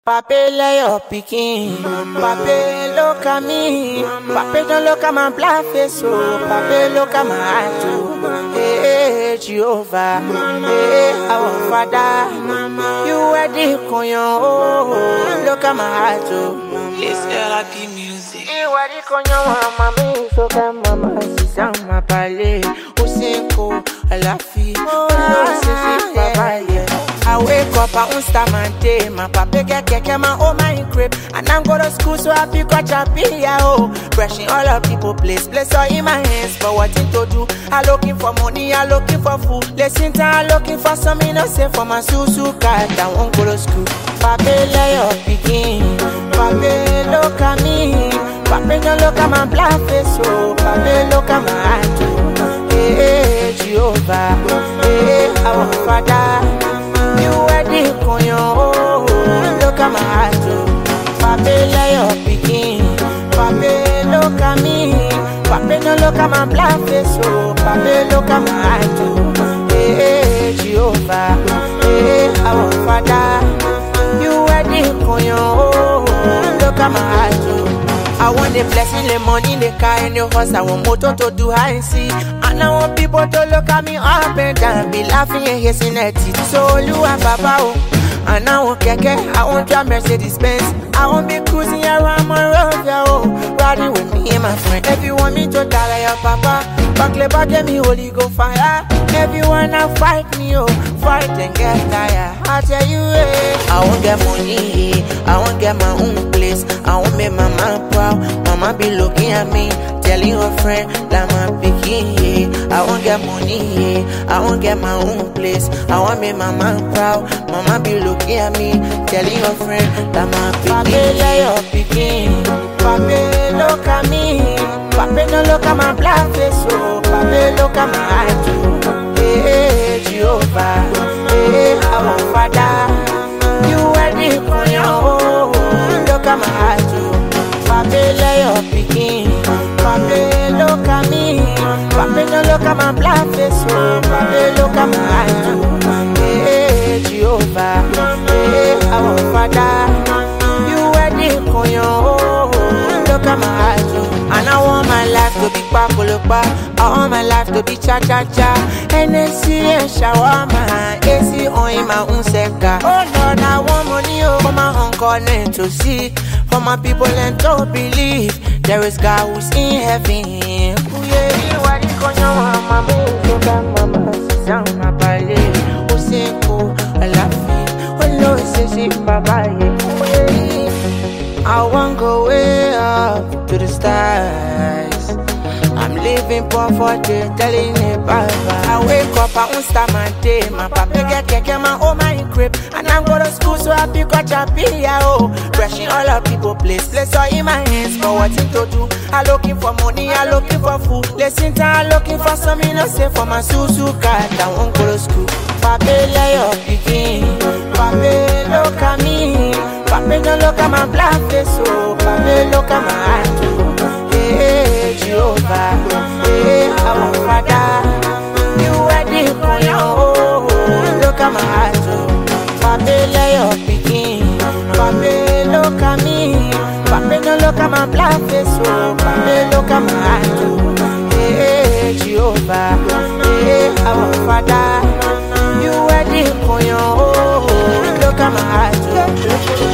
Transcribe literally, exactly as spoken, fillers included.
Pape lay your picking, Pape look at me, Pape don't look at my black face, so Pape look at my heart too. Hey, Jehovah, hey, our Father, you are the coyon, oh, look at my heart too. It's L I P music. You are the coyon, mama, so come mama, si sama pale, usenko, alafi, oh, sisi papa. I wake up, I won't start my day. My papa get keke, my oh my crib. And I'm go to school, so I pick up chapia, oh. Brushing all of people, place, place all in my hands. But what it to do? I looking for money, I looking for food. Listen to I looking for some innocent for my susu cat. I won't go to school. Papa lay up begin. Papa look at me. Papa don't look at my black face, oh. Papa look at my heart too. Hey, hey, Jehovah. Hey, our Father. You are the coyon, oh, look at my heart too. Pape lay your picking, Pape look at me, Pape no look at my black face, oh, Pape look at my heart too. Hey, hey, Jehovah, hey, our Father. You are the coyon, oh, look at my heart too. I want the blessing, the money, the car, and the horse. I want motor to do high and see. And I want people to look at me up and down, be laughing and hissing at it. So you are Papa, oh. And I want keke, I want drive Mercedes Benz. I want be cruising around my road, yeah, oh. Riding with me and my friend. If you want me to die, your Papa, back le back get me holy go fire. Everyone now fight me, oh, fight and get tired. I tell you, eh. I won't get money, I won't get my own place. I won't make mama proud. Mama be looking at me, telling her friend that my picking, yeah. I won't get money, yeah. I won't get my own place. I won't make mama proud. Mama be looking at me, telling her friend that my picking, Pape lay your picking, Pape look at me, Pape no look at my black face, oh. Pape look at my heart too. Hey, Jehovah, hey, our Father. You are the coyon, oh, look at my heart too. Pape lay your picking, Pape look at me, Pape no look at my black face, oh. Pape look at my heart too. Hey, Jehovah, hey, our Father. You are the coyon, oh, look at my heart too. And I want my life to be papolopa, I want my life to be cha-cha-cha. N S C and shawarma, A C on my own sector. Oh Lord, I want money, oh, for my uncle and to see, for my people and to believe there is God who's in heaven. Oh yeah, you are the coyon, mama, so that mama, si my pale, usenko, alafi, oh Lord, say bye-bye. Oh yeah, I want go way up to the stars. I'm living poverty, telling me bye-bye. I wake up, I won't start my day. My papa get keke, my oh my crib. And I'm go to school, so I pick up chapia, oh. Brushing all of people, place, place all in my hands. But what it to do? I looking for money, I looking for food. Listen to I looking for some innocent for my susu cat. I won't go to school. Pape lay your picking, Pape look at me, Pape don't look at my black face, oh. Pape look at my heart too. Hey, Jehovah, hey, our Father. You are the coyon, oh, look at my heart too. Pape lay your picking, Pape look at me, Pape don't look at my black face, oh. Pape look at my heart too. Hey, Jehovah, hey, our Father. You are the coyon, oh, look at my heart too.